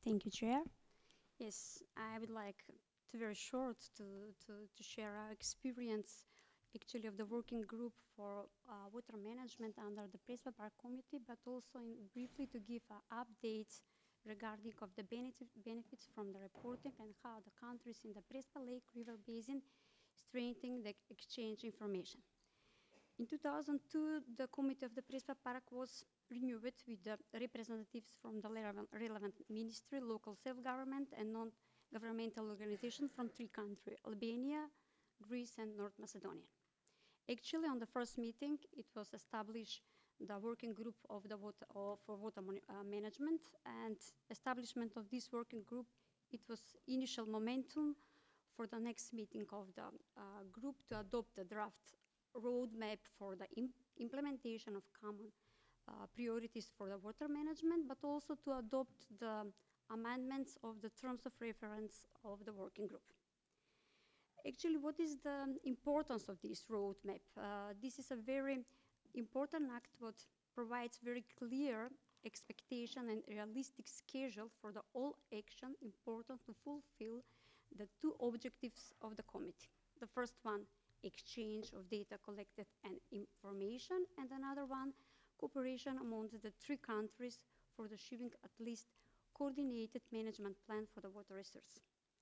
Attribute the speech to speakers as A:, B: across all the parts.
A: Thank you, Chair. Yes, I would like to very short to share our experience actually of the working group for water management under the Prespa Park Committee, but also briefly to give updates regarding of the benefits from the reporting and how the countries in the Prespa Lake River Basin strengthening the exchange information. In 2002, the committee of the Prespa Park was renewed with the representatives from the relevant ministry, local self-government, and non-governmental organizations from three countries, Albania, Greece, and North Macedonia. Actually, on the first meeting, it was established the working group of the for water management, and establishment of this working group, it was initial momentum for the next meeting of the group to adopt the draft roadmap for the implementation of common priorities for the water management, but also to adopt the amendments of the terms of reference of the working group. Actually, what is the importance of this roadmap? This is a very important act that provides very clear expectation and realistic schedule for the all action important to fulfill the two objectives of the committee. The first one, exchange of data collected and information, and another one, cooperation among the three countries for achieving at least coordinated management plan for the water resource.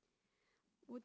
A: What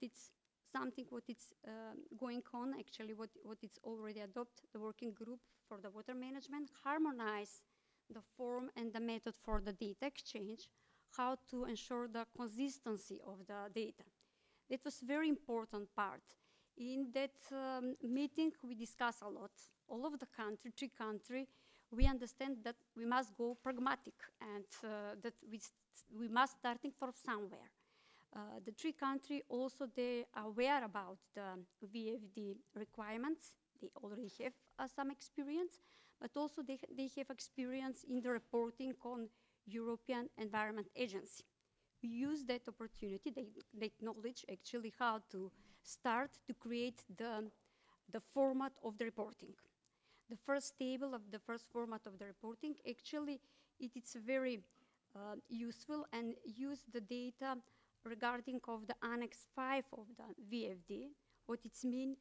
A: it's going on, actually, what it's already adopted, the working group for the water management, harmonize the form and the method for the data exchange, how to ensure the consistency of the data. That was very important part. In that meeting, we discussed a lot. All of the three countries, we understand that we must go pragmatic and that we must starting from somewhere. The three countries also, they are aware about the VFD requirements. They already have some experience, but also they have experience in the reporting on European Environment Agency. We use that opportunity, they acknowledge actually how to start to create the format of the reporting. The first table of the first format of the reporting, actually, it's very useful and use the data regarding of the Annex 5 of the VFD. What it means,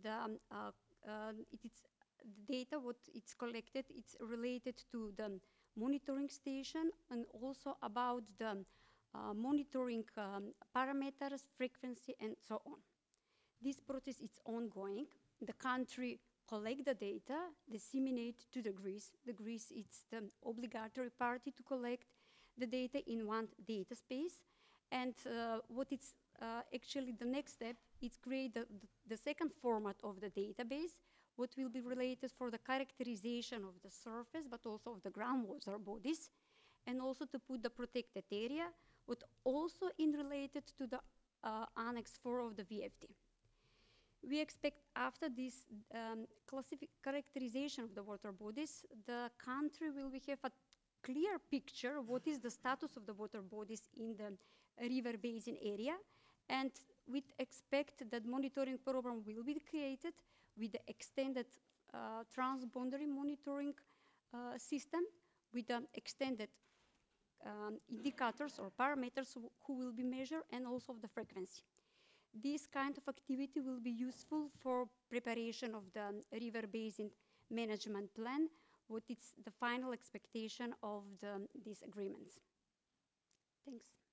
A: it's the data, what it's collected, it's related to the monitoring station and also about the monitoring parameters, frequency, and so on. This process is ongoing. The country collect the data, disseminate to the Greece. The Greece is the obligatory party to collect the data in one data space. And what it's actually the next step is create the second format of the database, what will be related for the characterization of the surface, but also of the groundwater bodies, and also to put the protected area, but also in related to the Annex 4 of the VFD. We expect after this characterization of the water bodies, the country will have a clear picture of what is the status of the water bodies in the river basin area, and we expect that monitoring program will be created with the extended transboundary monitoring system with the extended indicators or parameters who will be measured and also the frequency. This kind of activity will be useful for preparation of the river basin management plan, what is the final expectation of these agreements. Thanks.